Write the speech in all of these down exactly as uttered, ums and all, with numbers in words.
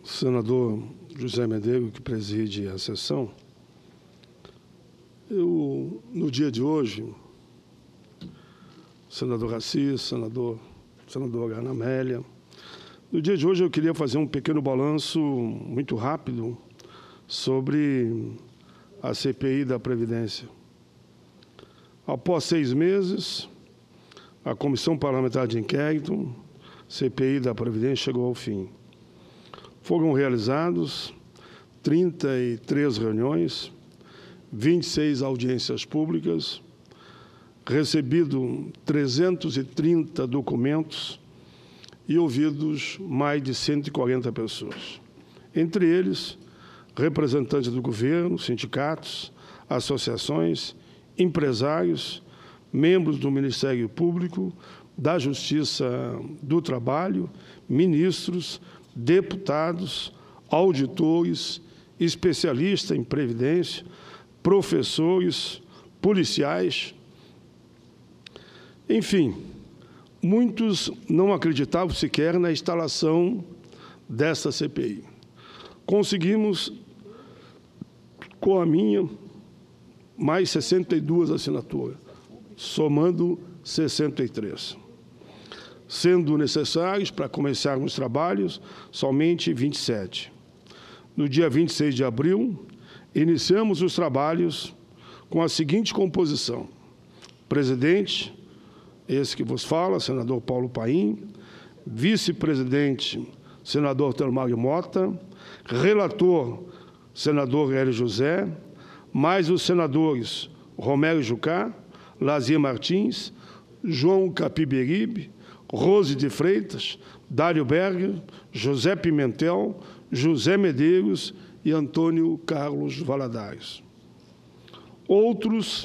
senador José Medeiros, que preside a sessão, eu, no dia de hoje, senador Assis, senador, senadora Ana Amélia, no dia de hoje eu queria fazer um pequeno balanço muito rápido sobre a C P I da Previdência. Após seis meses, a Comissão Parlamentar de Inquérito, C P I da Previdência, chegou ao fim. Foram realizados trinta e três reuniões, vinte e seis audiências públicas, recebido trezentos e trinta documentos e ouvidos mais de cento e quarenta pessoas. Entre eles, representantes do governo, sindicatos, associações, empresários, membros do Ministério Público, da Justiça do Trabalho, ministros, deputados, auditores, especialistas em previdência, professores, policiais. Enfim, muitos não acreditavam sequer na instalação desta C P I. Conseguimos, com a minha, mais sessenta e duas assinaturas, somando sessenta e três. Sendo necessários, para começarmos os trabalhos, somente vinte e sete. No dia vinte e seis de abril, iniciamos os trabalhos com a seguinte composição: presidente, esse que vos fala, senador Paulo Paim; vice-presidente, senador Telmário Mota; relator, senador Hélio José; mais os senadores Romero Jucá, Lazia Martins, João Capiberibe, Rose de Freitas, Dário Berger, José Pimentel, José Medeiros e Antônio Carlos Valadares. Outros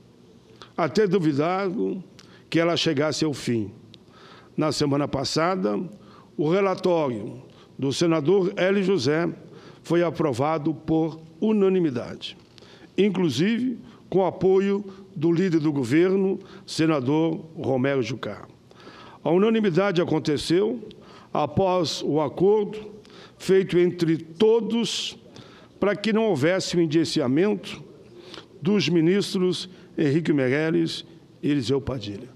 até duvidaram que ela chegasse ao fim. Na semana passada, o relatório do senador Hélio José foi aprovado por unanimidade, inclusive com apoio do líder do governo, senador Romero Jucá. A unanimidade aconteceu após o acordo feito entre todos para que não houvesse o indiciamento dos ministros Henrique Meirelles e Eliseu Padilha.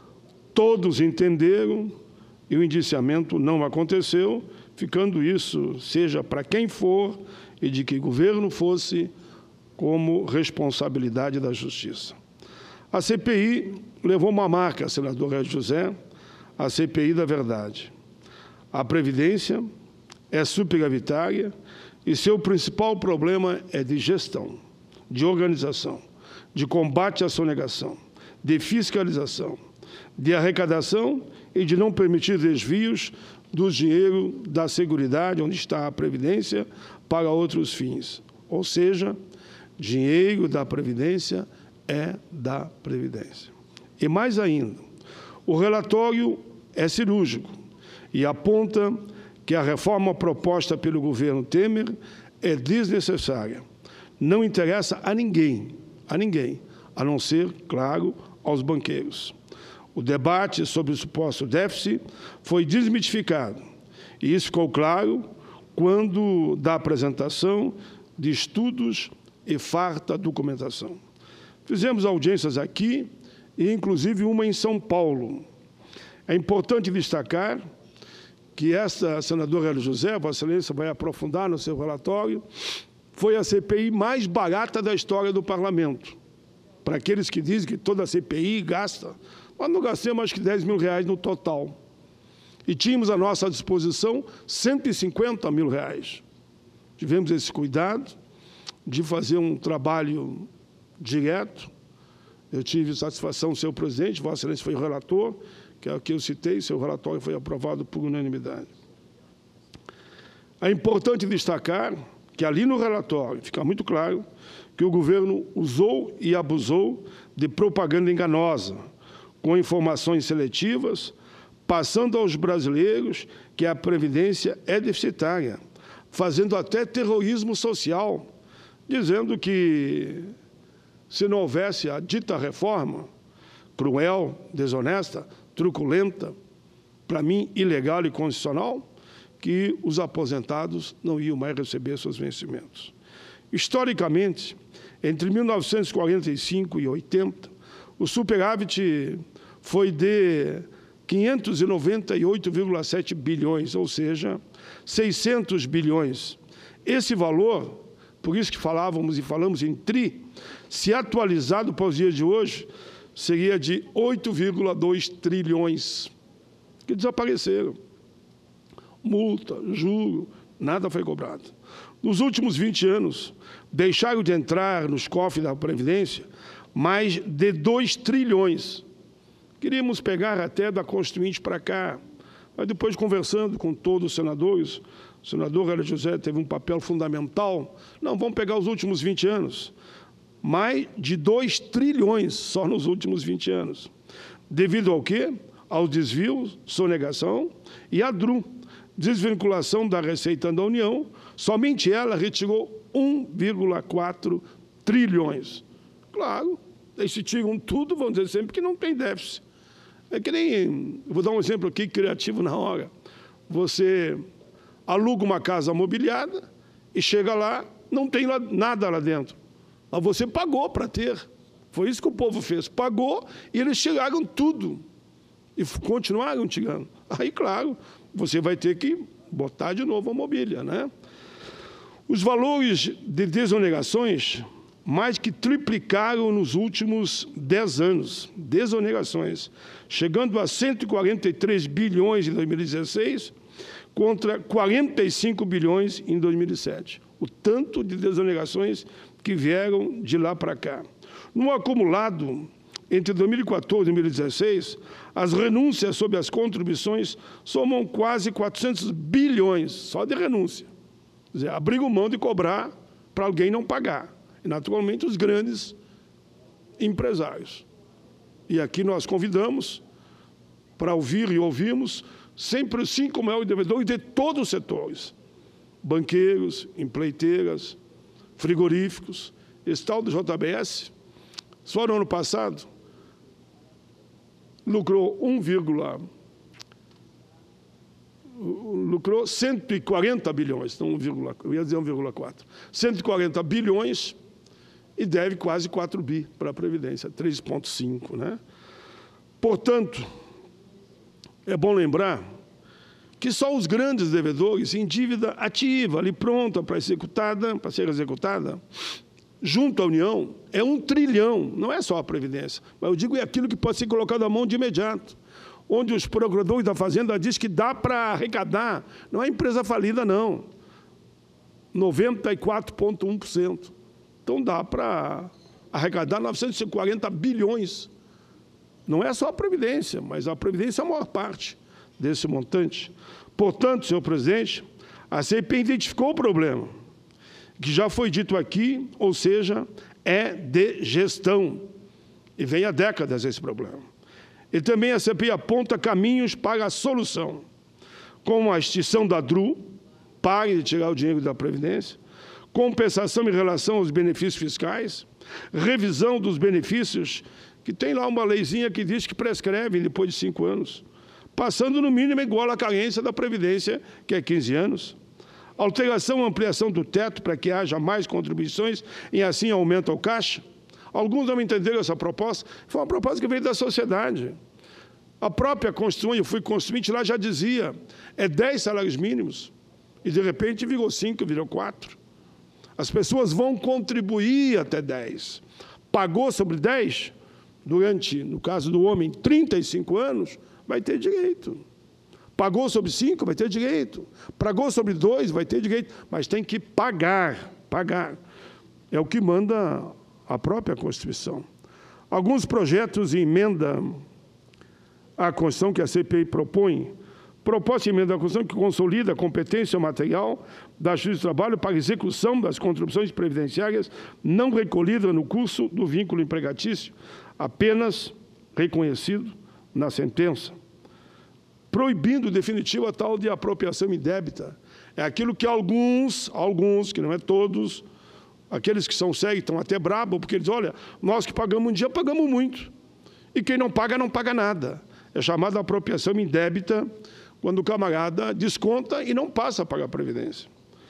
Todos entenderam e o indiciamento não aconteceu, ficando isso, seja para quem for e de que governo fosse, como responsabilidade da Justiça. A C P I levou uma marca, senador Hélio José, a C P I da verdade. A Previdência é superavitária e seu principal problema é de gestão, de organização, de combate à sonegação, de fiscalização, de arrecadação e de não permitir desvios do dinheiro da Seguridade, onde está a Previdência, para outros fins. Ou seja, dinheiro da Previdência é da Previdência. E mais ainda, o relatório é cirúrgico e aponta que a reforma proposta pelo governo Temer é desnecessária. Não interessa a ninguém, a ninguém, a não ser, claro, aos banqueiros. O debate sobre o suposto déficit foi desmitificado, e isso ficou claro quando da apresentação de estudos e farta documentação. Fizemos audiências aqui, e inclusive uma em São Paulo. É importante destacar que esta senadora Hélio José, Vossa Excelência vai aprofundar no seu relatório, foi a C P I mais barata da história do Parlamento. Para aqueles que dizem que toda a C P I gasta, nós não gastamos mais que dez mil reais no total. E tínhamos à nossa disposição cento e cinquenta mil reais. Tivemos esse cuidado de fazer um trabalho direto. Eu tive satisfação, senhor presidente, Vossa Excelência foi o relator, que é o que eu citei, seu relatório foi aprovado por unanimidade. É importante destacar que ali no relatório fica muito claro que o governo usou e abusou de propaganda enganosa, com informações seletivas, passando aos brasileiros que a Previdência é deficitária, fazendo até terrorismo social, dizendo que, se não houvesse a dita reforma, cruel, desonesta, truculenta, para mim, ilegal e constitucional, que os aposentados não iam mais receber seus vencimentos. Historicamente, entre mil novecentos e quarenta e cinco e oitenta, o superávit foi de quinhentos e noventa e oito vírgula sete bilhões, ou seja, seiscentos bilhões. Esse valor, por isso que falávamos e falamos em tri, se atualizado para os dias de hoje, seria de oito vírgula dois trilhões, que desapareceram. Multa, juro, nada foi cobrado. Nos últimos vinte anos, deixaram de entrar nos cofres da Previdência mais de dois trilhões. Queríamos pegar até da Constituinte para cá, mas depois, conversando com todos os senadores, o senador Hélio José teve um papel fundamental. Não, vamos pegar os últimos vinte anos. Mais de dois trilhões só nos últimos vinte anos. Devido ao quê? Ao desvio, sonegação e à D R U, desvinculação da Receita da União, somente ela retirou um vírgula quatro trilhões. Claro, eles se tiram tudo, vão dizer sempre que não tem déficit. É que nem, vou dar um exemplo aqui criativo na hora. Você aluga uma casa mobiliada e chega lá, não tem lá, nada lá dentro. Mas você pagou para ter. Foi isso que o povo fez. Pagou e eles tiraram tudo. E continuaram tirando. Aí, claro, você vai ter que botar de novo a mobília, né? Os valores de desonerações mais que triplicaram nos últimos dez anos. Desonerações, chegando a cento e quarenta e três bilhões em dois mil e dezesseis, contra quarenta e cinco bilhões em dois mil e sete. O tanto de desonerações que vieram de lá para cá. No acumulado, entre dois mil e quatorze e dois mil e dezesseis, as renúncias sobre as contribuições somam quase quatrocentos bilhões, só de renúncia. Quer dizer, abriram mão de cobrar para alguém não pagar. E, naturalmente, os grandes empresários. E aqui nós convidamos para ouvir e ouvirmos sempre os cinco maiores devedores de todos os setores. Banqueiros, empreiteiras, frigoríficos. Esse tal do J B S, só no ano passado, lucrou um vírgula lucrou cento e quarenta bilhões, não um vírgula, eu ia dizer um vírgula quatro. cento e quarenta bilhões e deve quase quatro bi para a Previdência, três vírgula cinco, né? Portanto, é bom lembrar que só os grandes devedores em dívida ativa, ali pronta para executada, para ser executada, junto à União, é um trilhão, não é só a Previdência, mas eu digo é aquilo que pode ser colocado à mão de imediato, onde os procuradores da Fazenda dizem que dá para arrecadar, não é empresa falida, não, noventa e quatro vírgula um por cento. Então, dá para arrecadar novecentos e quarenta bilhões. Não é só a Previdência, mas a Previdência é a maior parte desse montante. Portanto, senhor presidente, a C P I identificou o problema, que já foi dito aqui, ou seja, é de gestão. E vem há décadas esse problema. E também a C P I aponta caminhos para a solução, como a extinção da D R U, pare de tirar o dinheiro da Previdência, compensação em relação aos benefícios fiscais, revisão dos benefícios, que tem lá uma leizinha que diz que prescrevem depois de cinco anos, passando no mínimo igual à carência da Previdência, que é quinze anos. Alteração ou ampliação do teto para que haja mais contribuições e assim aumenta o caixa. Alguns não entenderam essa proposta. Foi uma proposta que veio da sociedade. A própria Constituição, eu fui constituinte lá, já dizia, é dez salários mínimos. E, de repente, virou cinco, virou quatro. As pessoas vão contribuir até dez. Pagou sobre dez, durante, no caso do homem, trinta e cinco anos, vai ter direito. Pagou sobre cinco, vai ter direito. Pagou sobre dois, vai ter direito. Mas tem que pagar, pagar. É o que manda a própria Constituição. Alguns projetos de emenda à Constituição que a C P I propõe, proposta de emenda à Constituição que consolida a competência material da Justiça do Trabalho para execução das contribuições previdenciárias não recolhidas no curso do vínculo empregatício, apenas reconhecido na sentença, proibindo definitivo a tal de apropriação indébita. É aquilo que alguns, alguns, que não é todos, aqueles que são cegos estão até bravos, porque eles dizem, olha, nós que pagamos um dia, pagamos muito. E quem não paga, não paga nada. É chamada apropriação indébita, quando o camarada desconta e não passa a pagar a Previdência.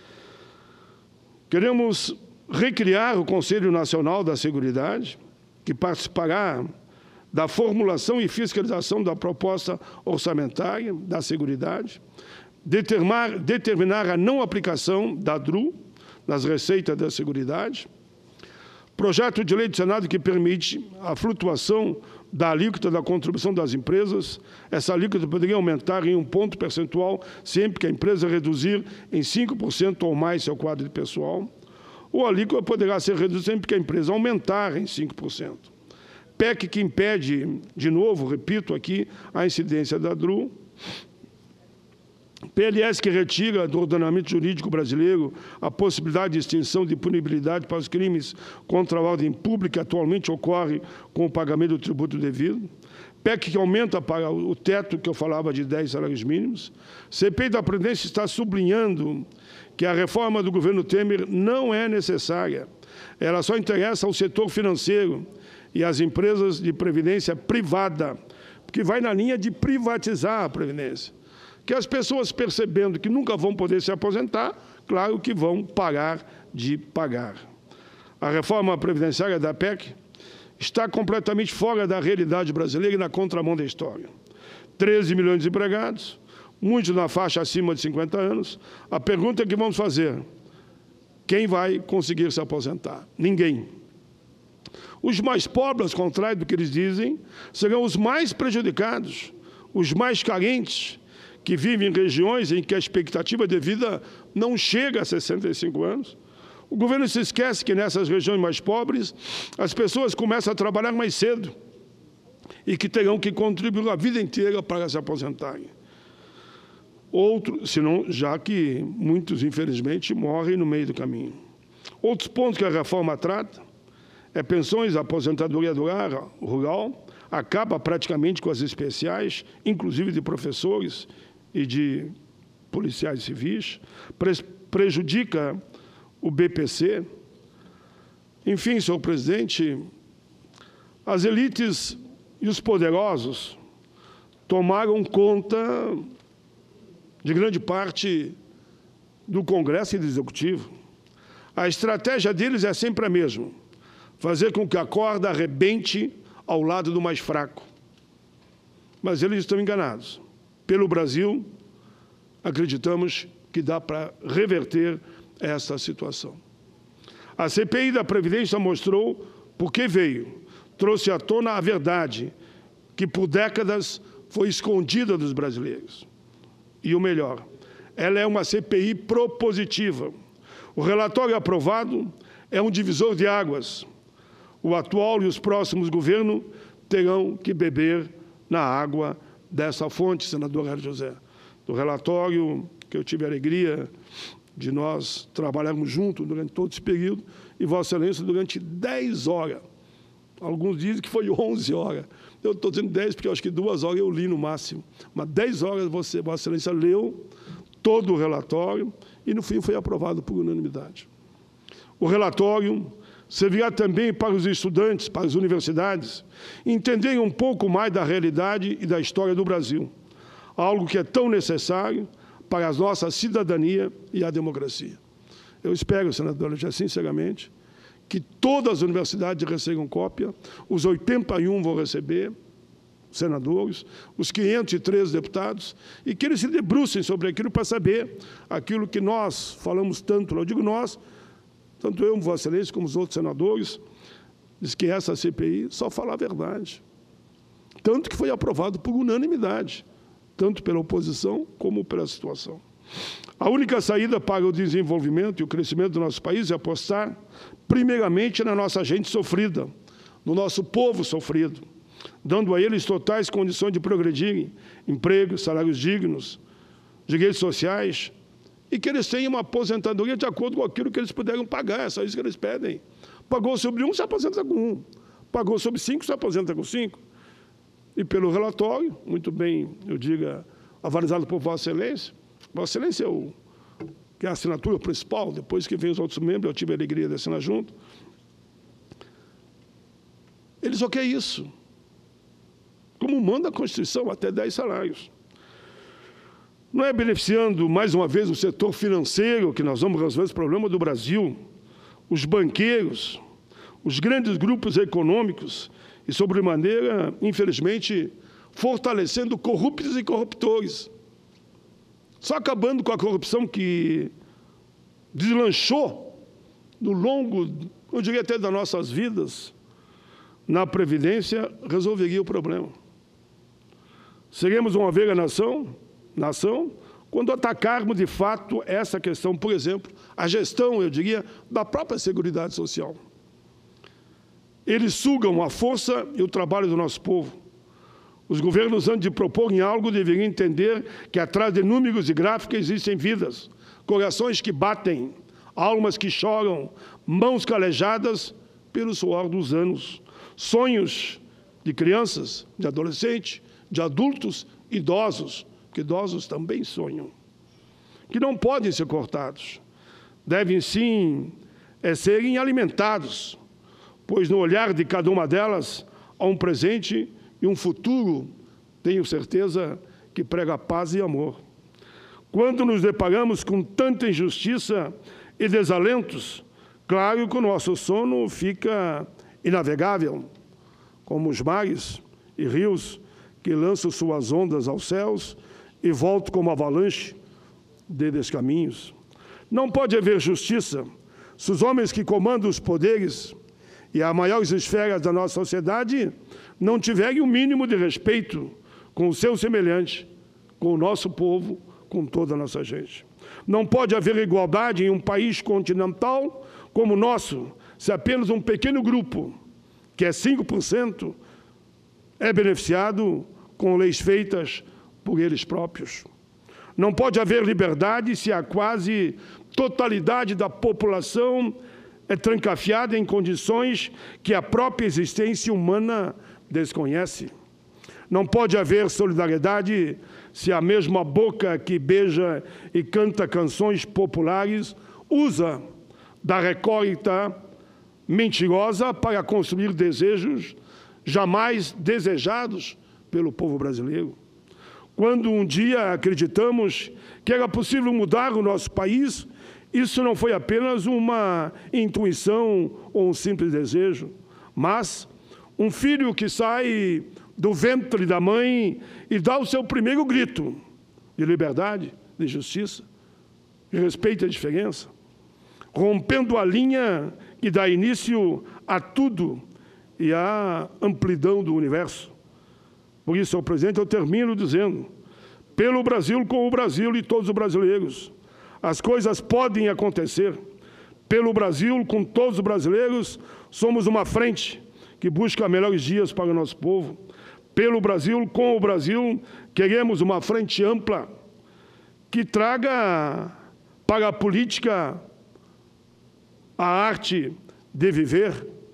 Queremos recriar o Conselho Nacional da Seguridade, que participará da formulação e fiscalização da proposta orçamentária da Seguridade, determinar, determinar a não aplicação da D R U nas receitas da Seguridade, projeto de lei do Senado que permite a flutuação da alíquota da contribuição das empresas. Essa alíquota poderia aumentar em um ponto percentual sempre que a empresa reduzir em cinco por cento ou mais seu quadro de pessoal, ou a alíquota poderá ser reduzida sempre que a empresa aumentar em cinco por cento. P E C que impede, de novo, repito aqui, a incidência da D R U. P L S que retira do ordenamento jurídico brasileiro a possibilidade de extinção de punibilidade para os crimes contra a ordem pública que atualmente ocorre com o pagamento do tributo devido. P E C que aumenta para o teto que eu falava de dez salários mínimos. C P I da Previdência está sublinhando que a reforma do governo Temer não é necessária. Ela só interessa ao setor financeiro e às empresas de previdência privada, porque vai na linha de privatizar a Previdência. Que as pessoas, percebendo que nunca vão poder se aposentar, claro que vão parar de pagar. A reforma previdenciária da P E C está completamente fora da realidade brasileira e na contramão da história. treze milhões de empregados, muitos na faixa acima de cinquenta anos. A pergunta que vamos fazer: quem vai conseguir se aposentar? Ninguém. Os mais pobres, ao contrário do que eles dizem, serão os mais prejudicados, os mais carentes, que vivem em regiões em que a expectativa de vida não chega a sessenta e cinco anos. O governo se esquece que nessas regiões mais pobres as pessoas começam a trabalhar mais cedo e que terão que contribuir a vida inteira para se aposentarem. Outro, senão, já que muitos, infelizmente, morrem no meio do caminho. Outros pontos que a reforma trata é pensões, aposentadoria rural, acaba praticamente com as especiais, inclusive de professores e de policiais civis, prejudica o B P C. Enfim, senhor presidente, as elites e os poderosos tomaram conta de grande parte do Congresso e do Executivo. A estratégia deles é sempre a mesma: fazer com que a corda arrebente ao lado do mais fraco. Mas eles estão enganados. Pelo Brasil, acreditamos que dá para reverter essa situação. A C P I da Previdência mostrou por que veio. Trouxe à tona a verdade, que por décadas foi escondida dos brasileiros. E o melhor, ela é uma C P I propositiva. O relatório aprovado é um divisor de águas. O atual e os próximos governos terão que beber na água dessa fonte, senador Hélio José. Do relatório que eu tive a alegria de nós trabalharmos juntos durante todo esse período, e Vossa Excelência durante dez horas. Alguns dizem que foi onze horas. Eu estou dizendo dez porque eu acho que duas horas eu li no máximo. Mas dez horas você, Vossa Excelência leu todo o relatório e, no fim, foi aprovado por unanimidade. O relatório servirá também para os estudantes, para as universidades, entenderem um pouco mais da realidade e da história do Brasil, algo que é tão necessário para a nossa cidadania e a democracia. Eu espero, senador, já sinceramente, que todas as universidades recebam cópia, os oitenta e um vão receber, senadores, os quinhentos e treze deputados, e que eles se debrucem sobre aquilo para saber aquilo que nós falamos tanto, eu digo nós, tanto eu, Vossa Excelência, como os outros senadores, diz que essa C P I só fala a verdade. Tanto que foi aprovado por unanimidade, tanto pela oposição como pela situação. A única saída para o desenvolvimento e o crescimento do nosso país é apostar, primeiramente, na nossa gente sofrida, no nosso povo sofrido, dando a eles totais condições de progredirem, emprego, salários dignos, direitos sociais, e que eles tenham uma aposentadoria de acordo com aquilo que eles puderam pagar. É só isso que eles pedem. Pagou sobre um, se aposenta com um. Pagou sobre cinco, se aposenta com cinco. E pelo relatório, muito bem, eu diga, avalizado por Vossa Excelência, Vossa Excelência é o, que é a assinatura principal, depois que vem os outros membros, eu tive a alegria de assinar junto. Ele só quer isso. Como manda a Constituição, até dez salários. Não é beneficiando, mais uma vez, o setor financeiro que nós vamos resolver esse problema do Brasil, os banqueiros, os grandes grupos econômicos e, sobremaneira, infelizmente, fortalecendo corruptos e corruptores. Só acabando com a corrupção que deslanchou no longo, eu diria até das nossas vidas, na Previdência, resolveria o problema. Seremos uma velha nação, nação quando atacarmos, de fato, essa questão, por exemplo, a gestão, eu diria, da própria Seguridade Social. Eles sugam a força e o trabalho do nosso povo. Os governos, antes de proporem algo, deveriam entender que atrás de números e gráficos existem vidas, corações que batem, almas que choram, mãos calejadas pelo suor dos anos, sonhos de crianças, de adolescentes, de adultos, idosos, porque idosos também sonham, que não podem ser cortados. Devem, sim, é, serem alimentados, pois no olhar de cada uma delas há um presente e um futuro, tenho certeza, que prega paz e amor. Quando nos deparamos com tanta injustiça e desalentos, claro que o nosso sono fica inavegável, como os mares e rios que lançam suas ondas aos céus e voltam como avalanche de descaminhos. Não pode haver justiça se os homens que comandam os poderes e as maiores esferas da nossa sociedade não tiverem o mínimo de respeito com o seu semelhante, com o nosso povo, com toda a nossa gente. Não pode haver igualdade em um país continental como o nosso, se apenas um pequeno grupo, que é cinco por cento, é beneficiado com leis feitas por eles próprios. Não pode haver liberdade se a quase totalidade da população é trancafiada em condições que a própria existência humana desconhece. Não pode haver solidariedade se a mesma boca que beija e canta canções populares usa da recolta mentirosa para construir desejos jamais desejados pelo povo brasileiro. Quando um dia acreditamos que era possível mudar o nosso país, isso não foi apenas uma intuição ou um simples desejo, mas um filho que sai do ventre da mãe e dá o seu primeiro grito de liberdade, de justiça, de respeito à diferença, rompendo a linha que dá início a tudo e à amplidão do universo. Por isso, senhor presidente, eu termino dizendo, pelo Brasil, com o Brasil e todos os brasileiros, as coisas podem acontecer. Pelo Brasil, com todos os brasileiros, somos uma frente que busca melhores dias para o nosso povo. Pelo Brasil, com o Brasil, queremos uma frente ampla que traga para a política a arte de viver,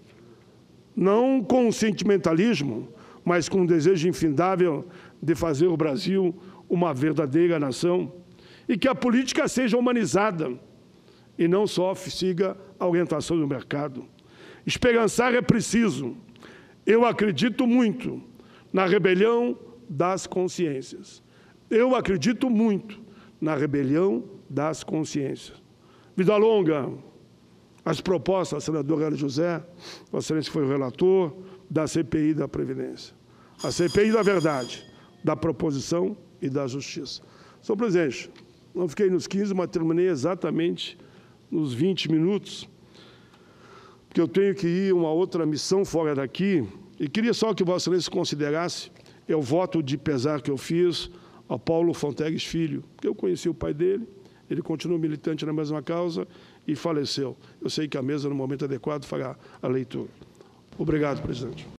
não com sentimentalismo, mas com um desejo infindável de fazer o Brasil uma verdadeira nação e que a política seja humanizada e não só siga a orientação do mercado. Esperançar é preciso. Eu acredito muito na rebelião das consciências. Eu acredito muito na rebelião das consciências. Vida longa, as propostas, senador Hélio José, Vossa Excelência foi o relator da C P I da Previdência. A C P I da verdade, da proposição e da justiça. Senhor presidente, não fiquei nos quinze, mas terminei exatamente nos vinte minutos, porque eu tenho que ir a uma outra missão fora daqui, e queria só que Vossa Excelência considerasse o voto de pesar que eu fiz a Paulo Fonteles Filho, porque eu conheci o pai dele, ele continua militante na mesma causa e faleceu. Eu sei que a mesa, no momento adequado, fará a leitura. Obrigado, presidente.